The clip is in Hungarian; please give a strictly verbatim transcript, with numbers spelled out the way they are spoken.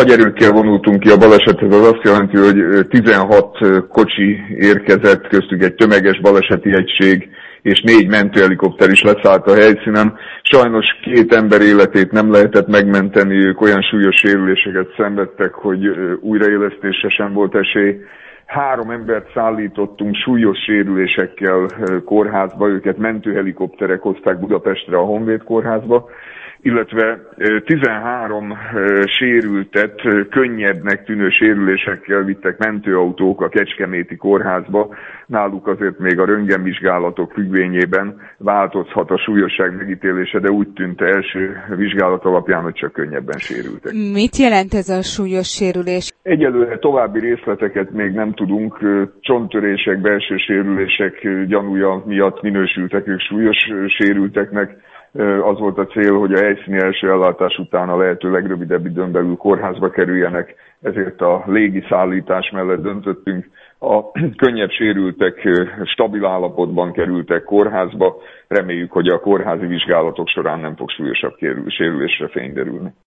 Nagy erőkkel vonultunk ki a balesethez, az azt jelenti, hogy tizenhat kocsi érkezett, köztük egy tömeges baleseti egység, és négy mentőhelikopter is leszállt a helyszínen. Sajnos két ember életét nem lehetett megmenteni, ők olyan súlyos sérüléseket szenvedtek, hogy újraélesztésre sem volt esély. Három embert szállítottunk súlyos sérülésekkel kórházba, őket mentőhelikopterek hozták Budapestre a Honvéd kórházba, illetve tizenhárom sérültet könnyednek tűnő sérülésekkel vittek mentőautók a Kecskeméti kórházba. Náluk azért még a röntgenvizsgálatok függvényében változhat a súlyosság megítélése, de úgy tűnt első vizsgálat alapján, hogy csak könnyebben sérültek. Mit jelent ez a súlyos sérülés? Egyelőre további részleteket még nem tudunk. Csonttörések, belső sérülések gyanúja miatt minősültek ők súlyos sérülteknek. Az volt a cél, hogy a helyszíni első ellátás után a lehető legrövidebb időn belül kórházba kerüljenek, ezért a légi szállítás mellett döntöttünk. A könnyebb sérültek stabil állapotban kerültek kórházba, reméljük, hogy a kórházi vizsgálatok során nem fog súlyosabb sérülésre fény derülni.